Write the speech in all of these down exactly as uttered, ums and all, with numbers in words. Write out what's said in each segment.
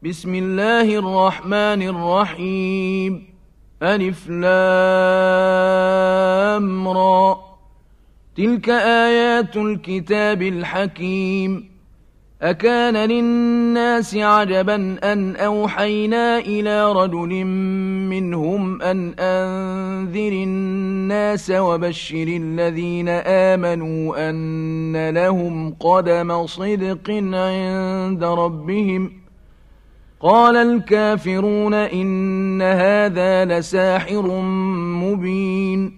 بسم الله الرحمن الرحيم ألف لام را تلك آيات الكتاب الحكيم أكان للناس عجبا أن أوحينا إلى رجل منهم أن أنذر الناس وبشر الذين آمنوا أن لهم قدم صدق عند ربهم قال الكافرون إن هذا لساحر مبين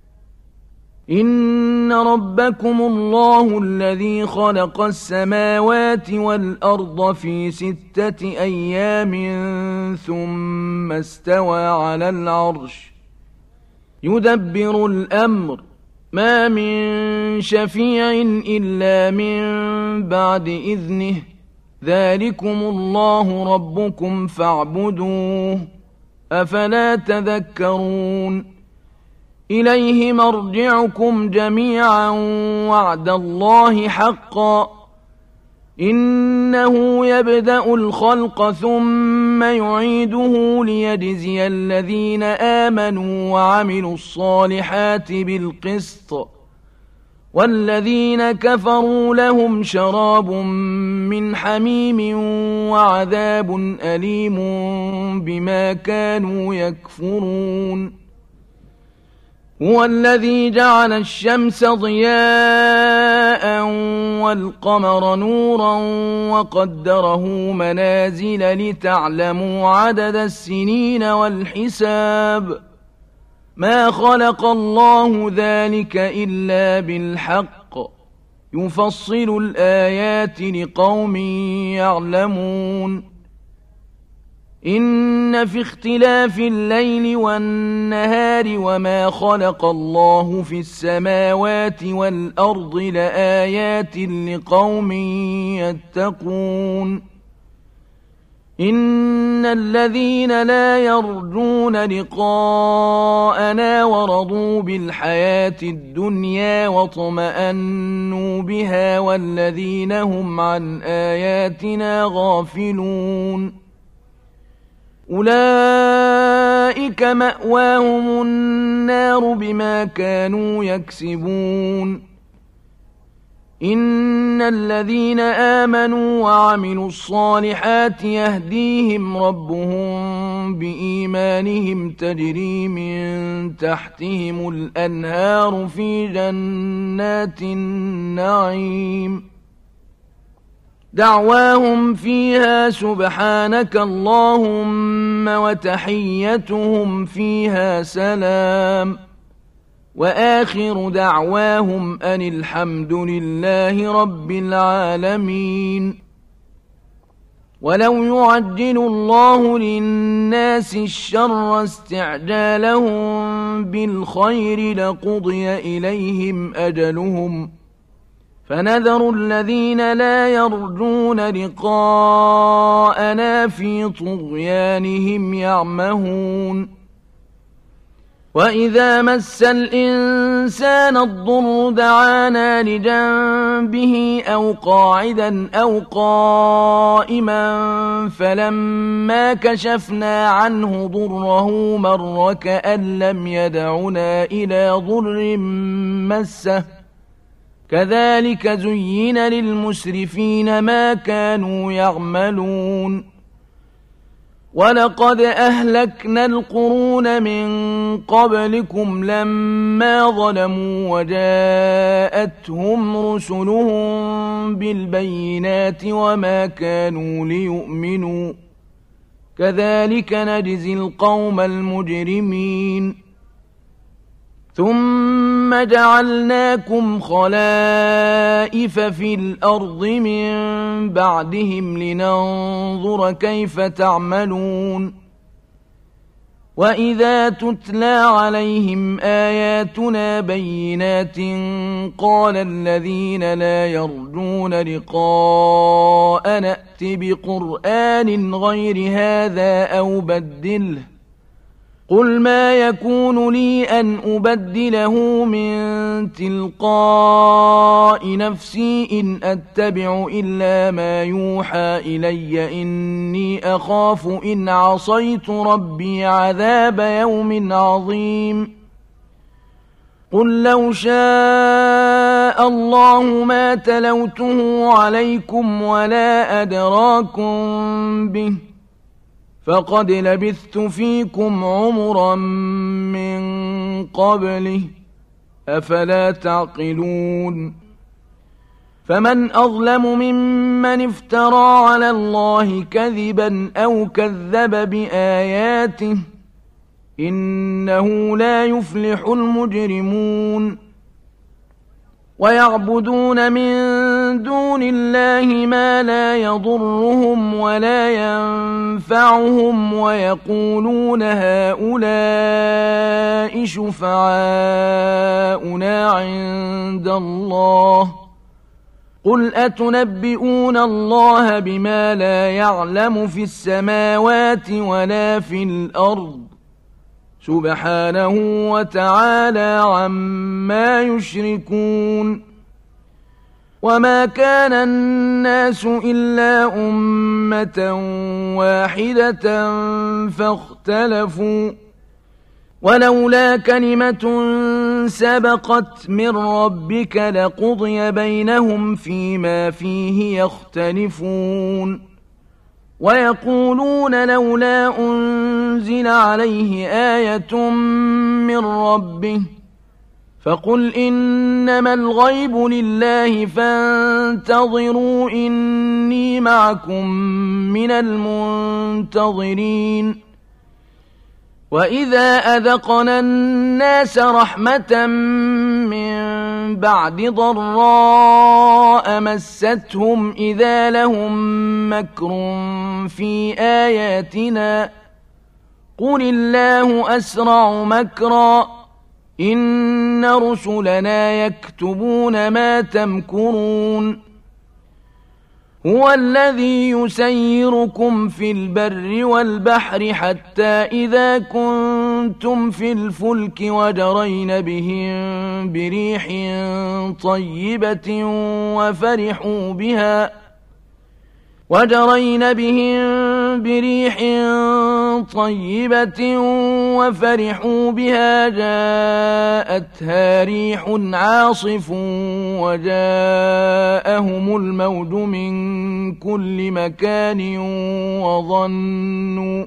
إن ربكم الله الذي خلق السماوات والأرض في ستة أيام ثم استوى على العرش يدبر الأمر ما من شفيع إلا من بعد إذنه ذلكم الله ربكم فاعبدوه أفلا تذكرون إليه مرجعكم جميعا وعد الله حقا إنه يبدأ الخلق ثم يعيده ليجزي الذين آمنوا وعملوا الصالحات بالقسط والذين كفروا لهم شراب من حميم وعذاب أليم بما كانوا يكفرون هو الذي جعل الشمس ضياء والقمر نورا وقدره منازل لتعلموا عدد السنين والحساب ما خلق الله ذلك إلا بالحق يفصل الآيات لقوم يعلمون إن في اختلاف الليل والنهار وما خلق الله في السماوات والأرض لآيات لقوم يتقون إن الذين لا يرجون لقاءنا ورضوا بالحياة الدنيا واطمأنوا بها والذين هم عن آياتنا غافلون أولئك مأواهم النار بما كانوا يكسبون إن الذين آمنوا وعملوا الصالحات يهديهم ربهم بإيمانهم تجري من تحتهم الأنهار في جنات النعيم دعواهم فيها سبحانك اللهم وتحيتهم فيها سلام وآخر دعواهم أن الحمد لله رب العالمين ولو يعجل الله للناس الشر استعجالهم بالخير لقضي إليهم أجلهم فنذر الذين لا يرجون لقاءنا في طغيانهم يعمهون وإذا مس الإنسان الضر دعانا لجنبه أو قاعدا أو قائما فلما كشفنا عنه ضره مر كأن لم يدعنا إلى ضر مسه كذلك زين للمسرفين ما كانوا يعملون ولقد أهلكنا القرون من قبلكم لما ظلموا وجاءتهم رسلهم بالبينات وما كانوا ليؤمنوا كذلك نجزي القوم المجرمين ثم جعلناكم خلائف في الأرض من بعدهم لننظر كيف تعملون وإذا تتلى عليهم آياتنا بينات قال الذين لا يرجون لقاء نأت بقرآن غير هذا أو بدله قل ما يكون لي أن أبدله من تلقاء نفسي إن أتبع إلا ما يوحى إلي إني أخاف إن عصيت ربي عذاب يوم عظيم قل لو شاء الله ما تلوته عليكم ولا أدراكم به فقد لبثت فيكم عمرا من قبله أفلا تعقلون فمن أظلم ممن افترى على الله كذبا أو كذب بآياته إنه لا يفلح المجرمون ويعبدون من دون الله ما لا يضرهم ولا ينفعهم ويقولون هؤلاء شفعاؤنا عند الله قل أتنبئون الله بما لا يعلم في السماوات ولا في الأرض سبحانه وتعالى عما يشركون وما كان الناس إلا أمة واحدة فاختلفوا ولولا كلمة سبقت من ربك لقضي بينهم فيما فيه يختلفون ويقولون لولا أنزل عليه آية من ربه فقل إنما الغيب لله فانتظروا إني معكم من المنتظرين وإذا أذقنا الناس رحمة من بعد ضراء مستهم إذا لهم مكر في آياتنا قل الله أسرع مكرا إن رسلنا يكتبون ما تمكرون هو الذي يسيركم في البر والبحر حتى إذا كنتم في الفلك وجرين بهم بريح طيبة وفرحوا بها وجرين بهم بريح طيبة وفرحوا بها جاءتها ريح عاصف وجاءهم الموج من كل مكان وظنوا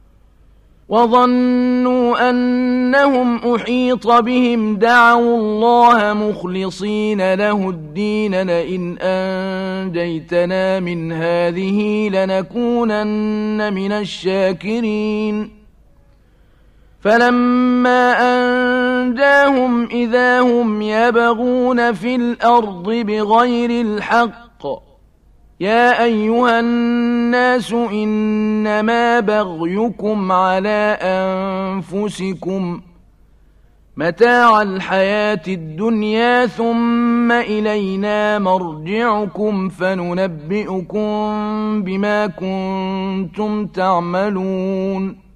وظنوا أنهم أحيط بهم دعوا الله مخلصين له الدين لئن أنجيتنا من هذه لنكونن من الشاكرين فلما أنجاهم إذا هم يبغون في الأرض بغير الحق يا أيها الناس إنما بغيكم على أنفسكم متاع الحياة الدنيا ثم إلينا مرجعكم فننبئكم بما كنتم تعملون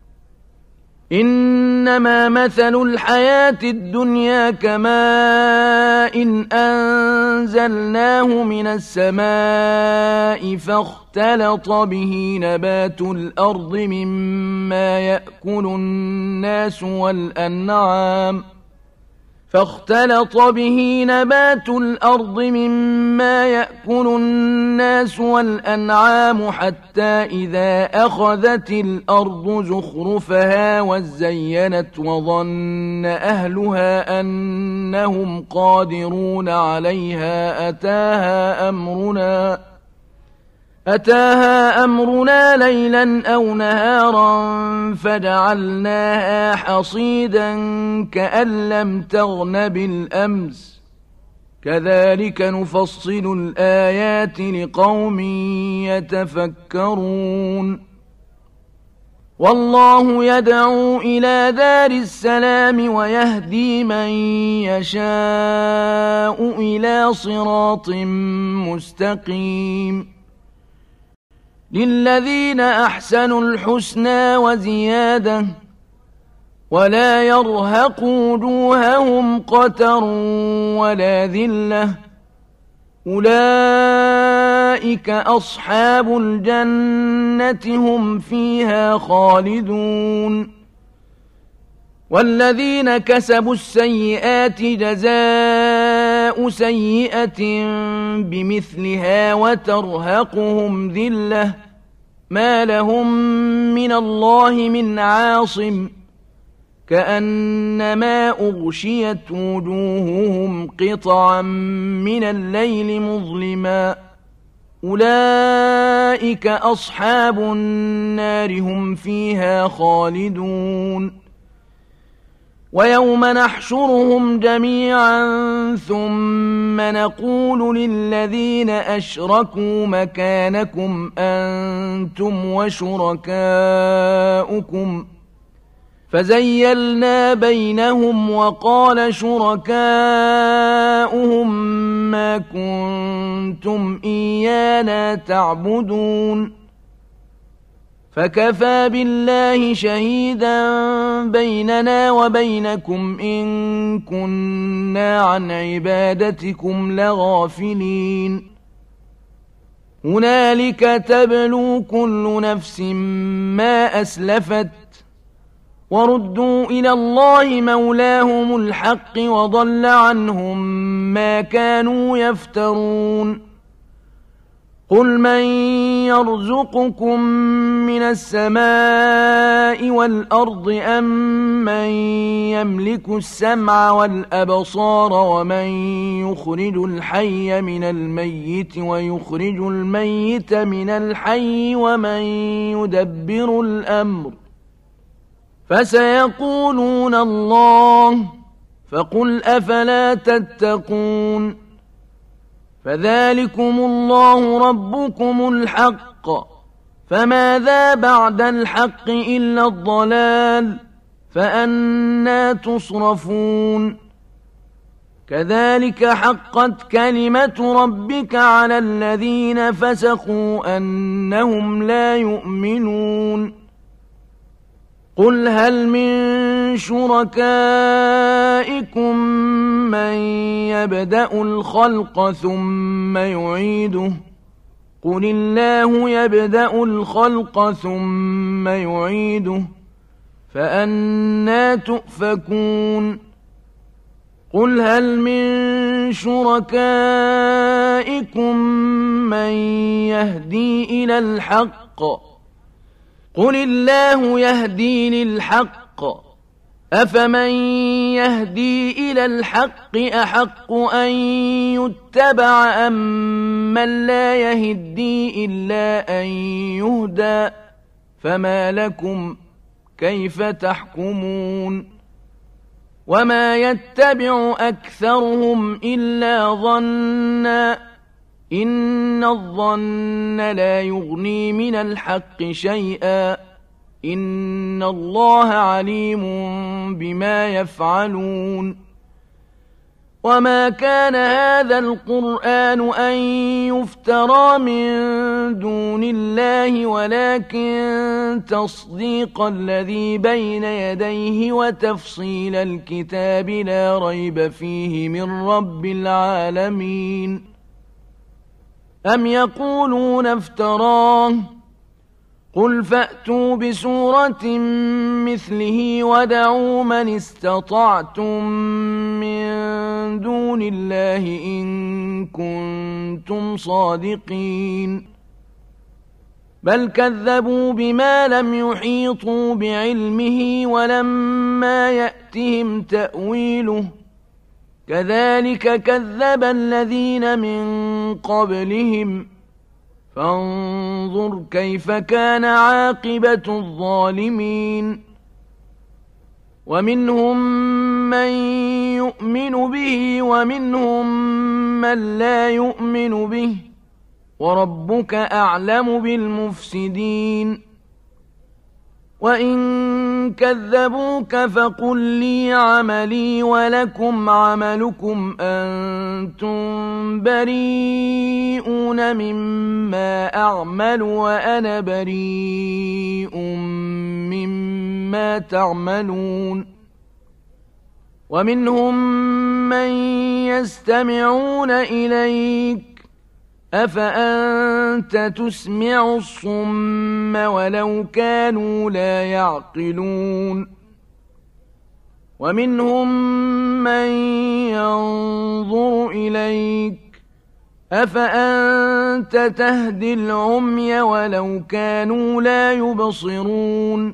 إنما مثل الحياة الدنيا كماء إن أنزلناه من السماء فاختلط به نبات الأرض مما يأكل الناس والأنعام فاختلط به نبات الأرض مما يأكل الناس والأنعام حتى إذا أخذت الأرض زخرفها وزينت وظن أهلها أنهم قادرون عليها أتاها أمرنا أتاها أمرنا ليلا أو نهارا فجعلناها حصيدا كأن لم تغن بالأمس كذلك نفصل الآيات لقوم يتفكرون والله يدعو إلى دار السلام ويهدي من يشاء إلى صراط مستقيم للذين أحسنوا الحسنى وزيادة ولا يرهق وجوههم قتر ولا ذلة أولئك أصحاب الجنة هم فيها خالدون والذين كسبوا السيئات جزاء سيئة بمثلها وترهقهم ذلة ما لهم من الله من عاصم كأنما أغشيت وجوههم قطعا من الليل مظلما أولئك أصحاب النار هم فيها خالدون ويوم نحشرهم جميعا ثم نقول للذين أشركوا مكانكم أنتم وشركاؤكم فزيلنا بينهم وقال شركاؤهم ما كنتم إيانا تعبدون فكفى بالله شهيدا بيننا وبينكم إن كنا عن عبادتكم لغافلين هنالك تبلو كل نفس ما أسلفت وردوا إلى الله مولاهم الحق وضل عنهم ما كانوا يفترون قل من يرزقكم من السماء والأرض أم من يملك السمع والأبصار ومن يخرج الحي من الميت ويخرج الميت من الحي ومن يدبر الأمر فسيقولون الله فقل أفلا تتقون فذلكم الله ربكم الحق فماذا بعد الحق إلا الضلال فأنى تصرفون كذلك حقت كلمة ربك على الذين فسقوا أنهم لا يؤمنون قل هل من شركائكم من يبدأ الخلق ثم يعيده قل الله يبدأ الخلق ثم يعيده فأنى تؤفكون قل هل من شركائكم من يهدي إلى الحق قل الله يهدي للحق أفمن يهدي إلى الحق أحق أن يتبع أم من لا يهدي إلا أن يهدى فما لكم كيف تحكمون وما يتبع أكثرهم إلا ظنّا إن الظن لا يغني من الحق شيئا إن الله عليم بما يفعلون وما كان هذا القرآن أن يفترى من دون الله ولكن تصديق الذي بين يديه وتفصيل الكتاب لا ريب فيه من رب العالمين أم يقولون افتراه قل فأتوا بسورة مثله ودعوا من استطعتم من دون الله إن كنتم صادقين بل كذبوا بما لم يحيطوا بعلمه ولما يأتهم تأويله كذلك كذب الذين من قبلهم فانظر كيف كان عاقبة الظالمين ومنهم من يؤمن به ومنهم من لا يؤمن به وربك أعلم بالمفسدين وإن كذبوك فقل لي عملي ولكم عملكم أنتم بريئون مما أعمل وأنا بريء مما ما تعملون ومنهم من يستمعون إليك أفأنت تسمع الصم ولو كانوا لا يعقلون ومنهم من ينظر إليك أفأنت تهدي العمي ولو كانوا لا يبصرون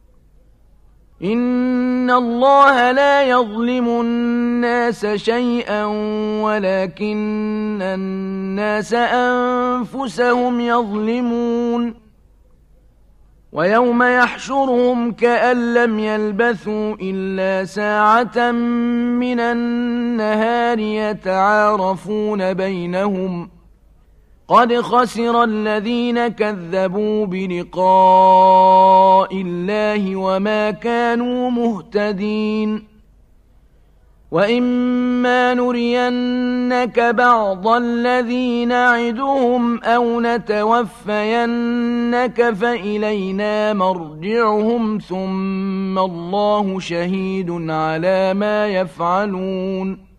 إن الله لا يظلم الناس شيئا ولكن الناس أنفسهم يظلمون ويوم يحشرهم كأن لم يلبثوا إلا ساعة من النهار يتعارفون بينهم قد خسر الذين كذبوا بلقاء الله وما كانوا مهتدين وإما نرينك بعض الذي نعدهم أو نتوفينك فإلينا مرجعهم ثم الله شهيد على ما يفعلون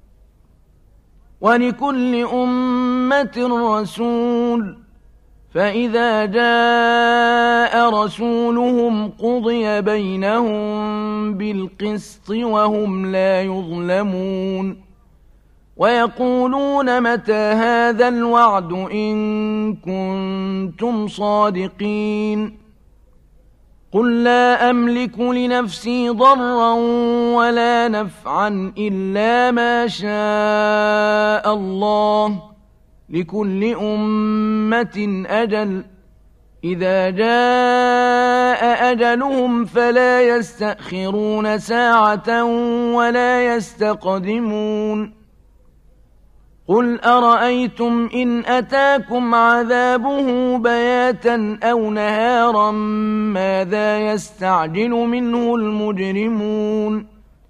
ولكل أمة رسول فإذا جاء رسولهم قضي بينهم بالقسط وهم لا يظلمون ويقولون متى هذا الوعد إن كنتم صادقين قل لا أملك لنفسي ضرا ولا نفعا إلا ما شاء الله لكل أمة أجل إذا جاء أجلهم فلا يستأخرون ساعة ولا يستقدمون قل أرأيتم إن أتاكم عذابه بياتا أو نهارا ماذا يستعجل منه المجرمون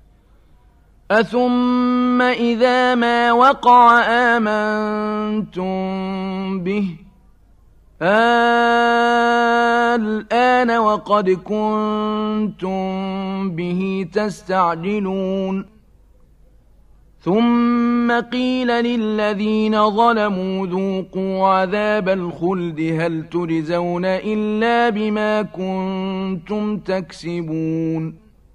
أثم إذا ما وقع آمنتم به الآن وقد كنتم به تستعجلون ثم قيل للذين ظلموا ذوقوا عذاب الخلد هل تجزون إلا بما كنتم تكسبون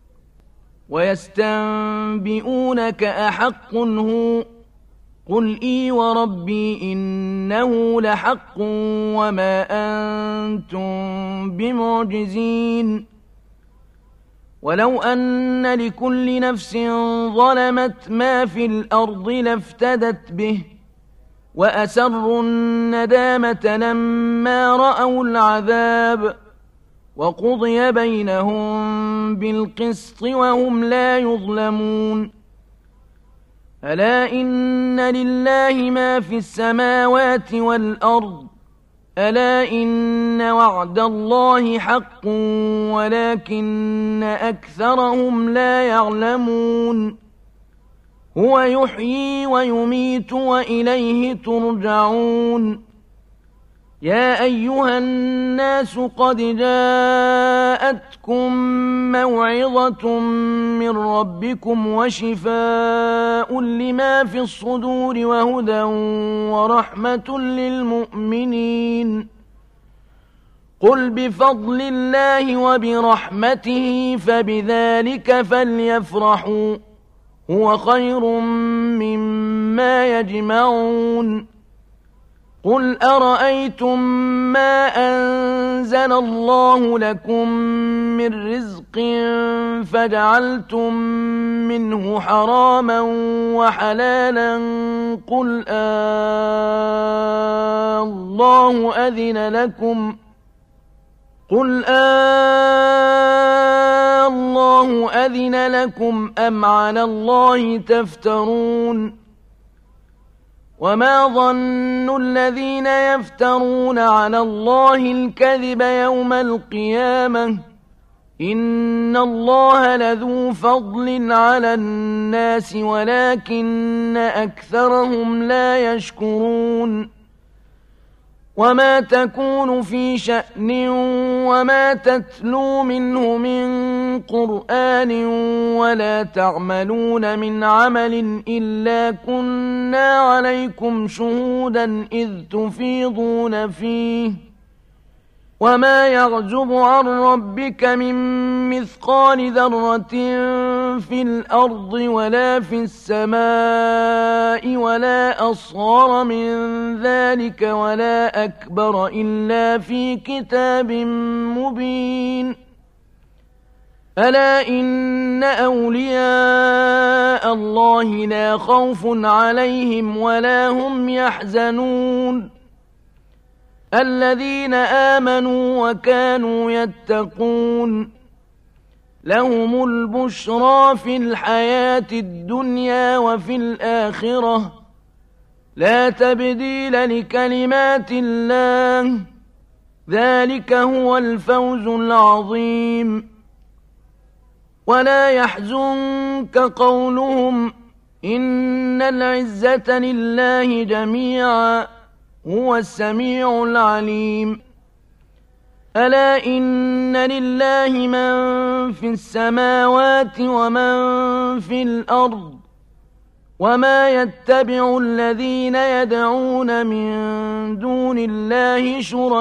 ويستنبئونك أحق هو قل إي وربي إنه لحق وما أنتم بمعجزين ولو أن لكل نفس ظلمت ما في الأرض لافتدت به وأسروا الندامة لما رأوا العذاب وقضي بينهم بالقسط وهم لا يظلمون ألا إن لله ما في السماوات والأرض ألا إن وعد الله حق ولكن أكثرهم لا يعلمون هو يحيي ويميت وإليه ترجعون يا أيها الناس قد جاءتكم موعظة من ربكم وشفاء لما في الصدور وهدى ورحمة للمؤمنين قل بفضل الله وبرحمته فبذلك فليفرحوا هو خير مما يجمعون قل أرأيتم ما أنزل الله لكم من رزق فجعلتم منه حراما وحلالا قل آه الله أذن لكم قل آه الله أذن لكم أم على الله تفترون وما ظن الذين يفترون على الله الكذب يوم القيامة إن الله لذو فضل على الناس ولكن أكثرهم لا يشكرون وما تكون في شأن وما تتلو منه من قرآن ولا تعملون من عمل إلا كنا عليكم شهودا إذ تفيضون فيه وما يعزب عن ربك من مثقال ذرة في الأرض ولا في السماء ولا أصغر من ذلك ولا أكبر إلا في كتاب مبين ألا إن أولياء الله لا خوف عليهم ولا هم يحزنون الذين آمنوا وكانوا يتقون لهم البشرى في الحياة الدنيا وفي الآخرة لا تبديل لكلمات الله ذلك هو الفوز العظيم ولا يحزنك قولهم إن العزة لله جميعا هو السميع العليم ألا إن لله من في السماوات ومن في الأرض وما يتبع الذين يدعون من دون الله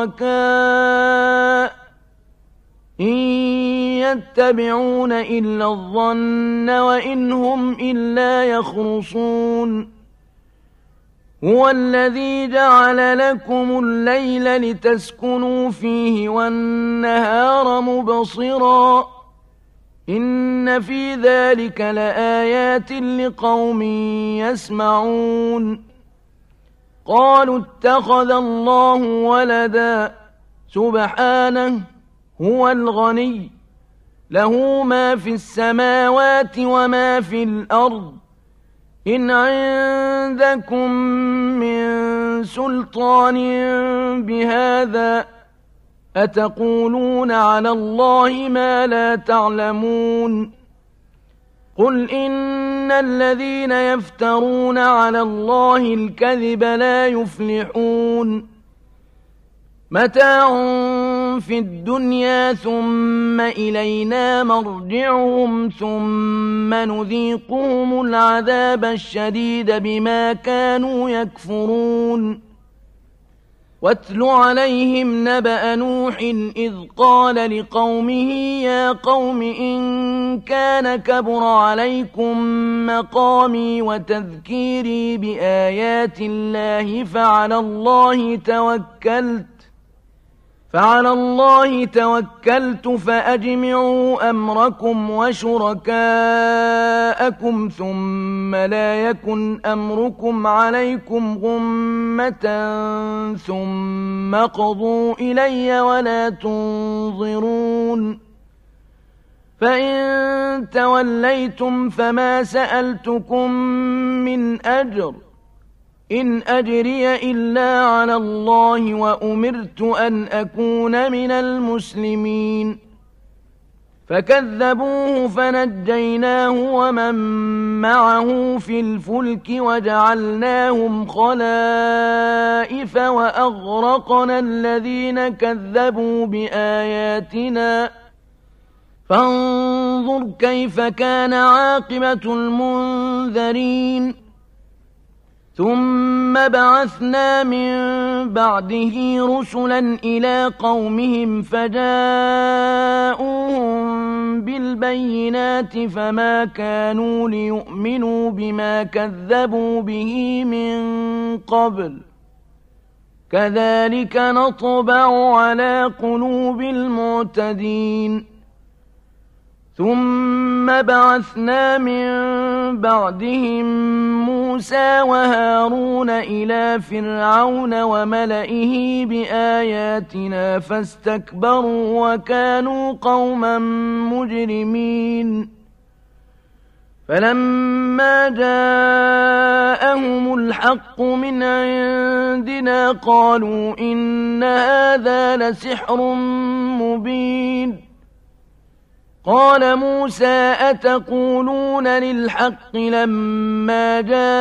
شركاء إن يتبعون إلا الظن وإن هم إلا يخرصون هو الذي جعل لكم الليل لتسكنوا فيه والنهار مبصرا إن في ذلك لآيات لقوم يسمعون قالوا اتخذ الله ولدا سبحانه هو الغني له ما في السماوات وما في الأرض إن عندكم من سلطان بهذا أتقولون على الله ما لا تعلمون قل إن الذين يفترون على الله الكذب لا يفلحون متاع في الدنيا ثم إلينا مرجعهم ثم نذيقهم العذاب الشديد بما كانوا يكفرون واتل عليهم نبأ نوح إذ قال لقومه يا قوم إن كان كبر عليكم مقامي وتذكيري بآيات الله فعلى الله توكلت فعلى الله توكلت فأجمعوا أمركم وشركاءكم ثم لا يكن أمركم عليكم غمة ثم قضوا إلي ولا تنظرون فإن توليتم فما سألتكم من أجر إن أجري إلا على الله وأمرت أن أكون من المسلمين فكذبوه فنجيناه ومن معه في الفلك وجعلناهم خلائف وأغرقنا الذين كذبوا بآياتنا فانظر كيف كان عاقبة المنذرين ثم بعثنا من بعده رسلا إلى قومهم فجاءوهم بالبينات فما كانوا ليؤمنوا بما كذبوا به من قبل كذلك نطبع على قلوب المعتدين ثم بعثنا من بعدهم موسى وهارون إلى فرعون وملئه بآياتنا فاستكبروا وكانوا قوما مجرمين فلما جاءهم الحق من عندنا قالوا إن هذا لسحر مبين قال موسى أتقولون للحق لما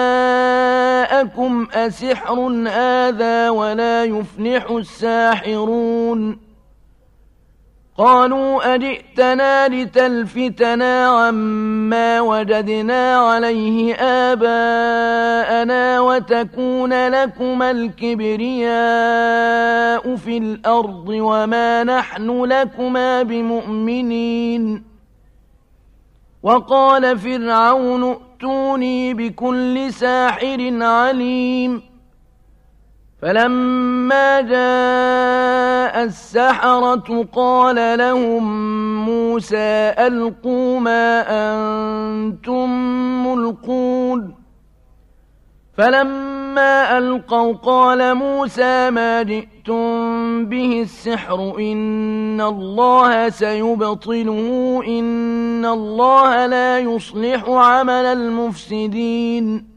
جاءكم أسحر هذا ولا يفلح الساحرون قالوا أجئتنا لتلفتنا عما وجدنا عليه آباءنا وتكون لكما الكبرياء في الأرض وما نحن لكما بمؤمنين. وقال فرعون ائتوني بكل ساحر عليم. فلما جاء السحرة قال لهم موسى ألقوا ما أنتم ملقون. فلما ألقوا قال موسى ما جئتم به السحر إن الله سيبطله إن الله لا يصلح عمل المفسدين.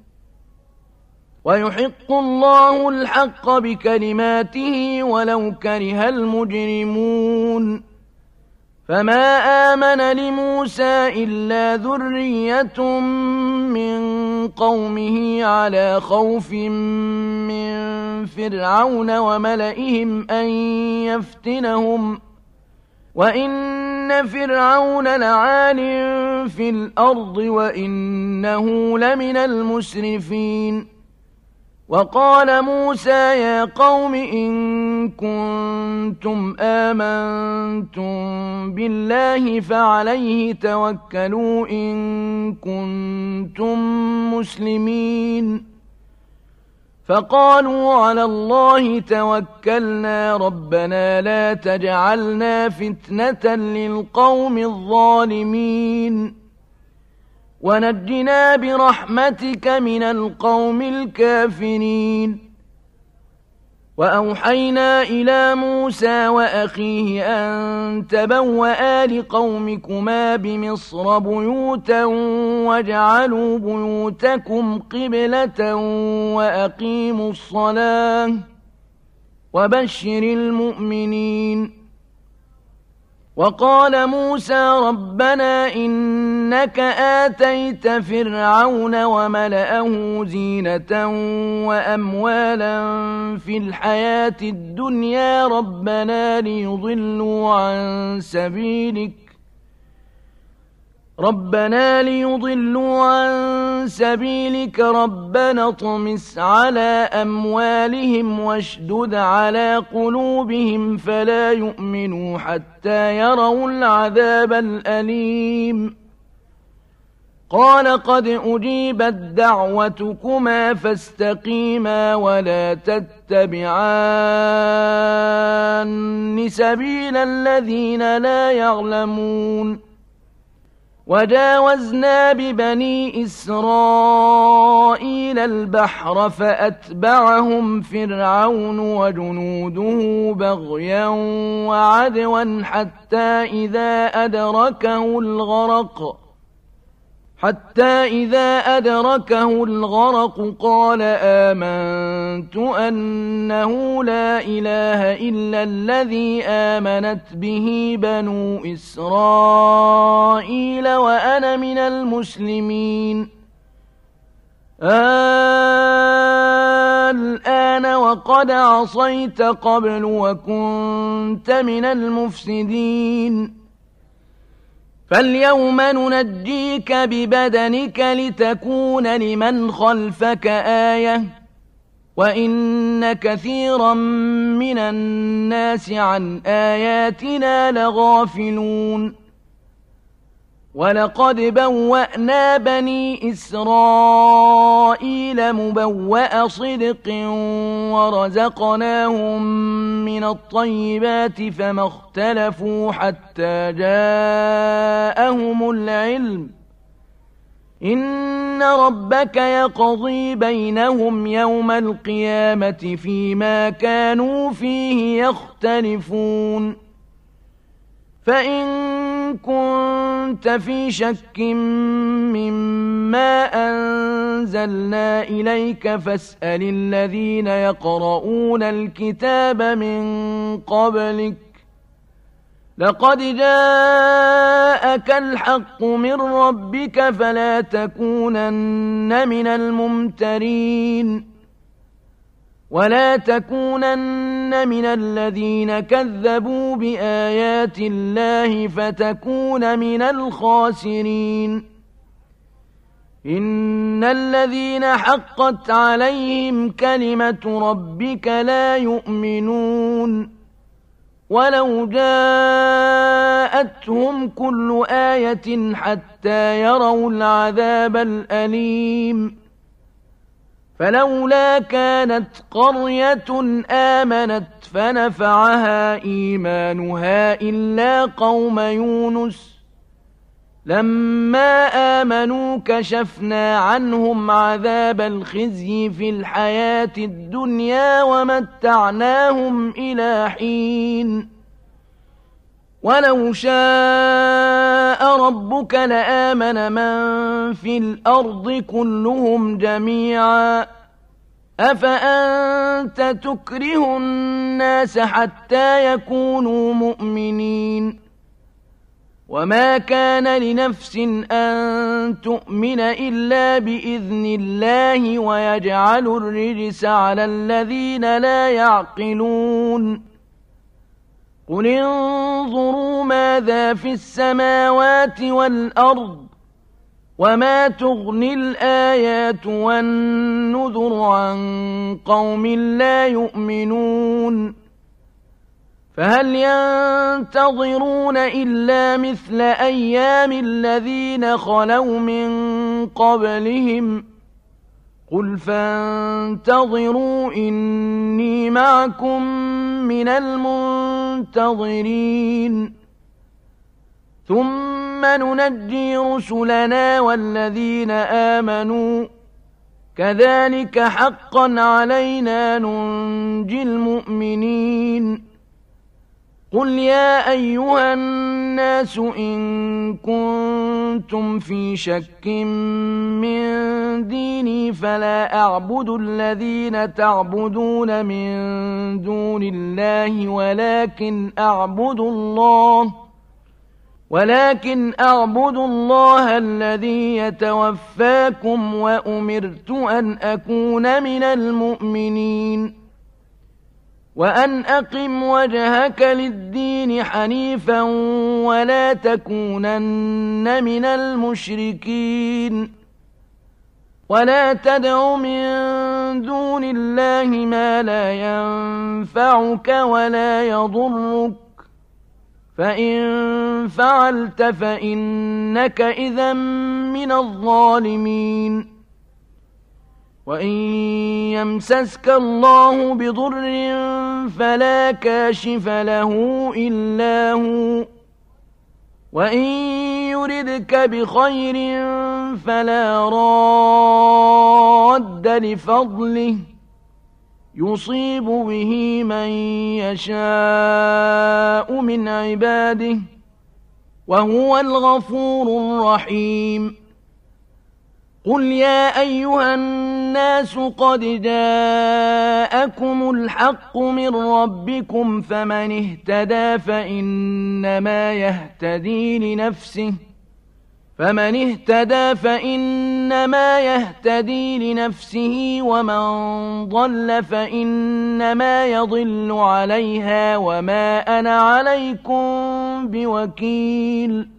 ويحق الله الحق بكلماته ولو كره المجرمون. فما آمن لموسى إلا ذرية من قومه على خوف من فرعون وملئهم أن يفتنهم وإن فرعون لعال في الأرض وإنه لمن المسرفين. وقال موسى يا قوم إن كنتم آمنتم بالله فعليه توكلوا إن كنتم مسلمين. فقالوا على الله توكلنا ربنا لا تجعلنا فتنة للقوم الظالمين ونجنا برحمتك من القوم الكافرين. وأوحينا إلى موسى وأخيه أن تبوأ لقومكما بمصر بيوتا واجعلوا بيوتكم قبلة وأقيموا الصلاة وبشر المؤمنين. وقال موسى ربنا إنك آتيت فرعون وملأه زينة وأموالا في الحياة الدنيا ربنا ليضلوا عن سبيلك ربنا ليضلوا عن سبيلك ربنا اطمس على أموالهم واشدد على قلوبهم فلا يؤمنوا حتى يروا العذاب الأليم. قال قد أجيبت دعوتكما فاستقيما ولا تتبعان سبيل الذين لا يعلمون. وجاوزنا ببني إسرائيل البحر فأتبعهم فرعون وجنوده بغيا وعدوا حتى إذا أدركه الغرق حتى إذا أدركه الغرق قال آمنت أنه لا إله إلا الذي آمنت به بنو إسرائيل وأنا من المسلمين. الآن وقد عصيت قبل وكنت من المفسدين. فاليوم ننجيك ببدنك لتكون لمن خلفك آية وإن كثيرا من الناس عن آياتنا لغافلون. ولقد بوأنا بني إسرائيل مبوأ صدق ورزقناهم من الطيبات فما اختلفوا حتى جاءهم العلم إن ربك يقضي بينهم يوم القيامة فيما كانوا فيه يختلفون. فإن كنت في شك مما أنزلنا إليك فاسأل الذين يقرؤون الكتاب من قبلك لقد جاءك الحق من ربك فلا تكونن من الممترين. ولا تكونن من الذين كذبوا بآيات الله فتكون من الخاسرين. إن الذين حقت عليهم كلمة ربك لا يؤمنون ولو جاءتهم كل آية حتى يروا العذاب الأليم. فلولا كانت قرية آمنت فنفعها إيمانها إلا قوم يونس لما آمنوا كشفنا عنهم عذاب الخزي في الحياة الدنيا ومتعناهم إلى حين. ولو شاء ربك لآمن من في الأرض كلهم جميعا أفأنت تكره الناس حتى يكونوا مؤمنين. وما كان لنفس أن تؤمن إلا بإذن الله ويجعل الرجس على الذين لا يعقلون. قل انظروا ماذا في السماوات والأرض وما تغني الآيات والنذر عن قوم لا يؤمنون. فهل ينتظرون إلا مثل أيام الذين خلوا من قبلهم قل فانتظروا إني معكم من المنتظرين. ثم ننجي رسلنا والذين آمنوا كذلك حقا علينا ننجي المؤمنين. قل يا أيها الناس إن كنتم في شك من ديني فلا أعبد الذين تعبدون من دون الله ولكن أعبد الله ولكن أعبد الله الذي يتوفاكم وأمرت أن أكون من المؤمنين. وأن أقم وجهك للدين حنيفا ولا تكونن من المشركين. ولا تدع من دون الله ما لا ينفعك ولا يضرك فإن فعلت فإنك إذا من الظالمين. وإن يمسسك الله بضر فلا كاشف له إلا هو وإن يردك بخير فلا راد لفضله يصيب به من يشاء من عباده وهو الغفور الرحيم. قل يا أيها الناس قد جاءكم الحق من ربكم فمن اهتدى فإنما يهتدي لنفسه فمن اهتدى فإنما يهتدي لنفسه ومن ضل فإنما يضل عليها وما أنا عليكم بوكيل.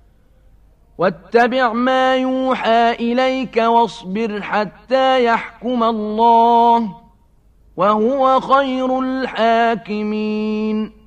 واتبع ما يوحى إليك واصبر حتى يحكم الله وهو خير الحاكمين.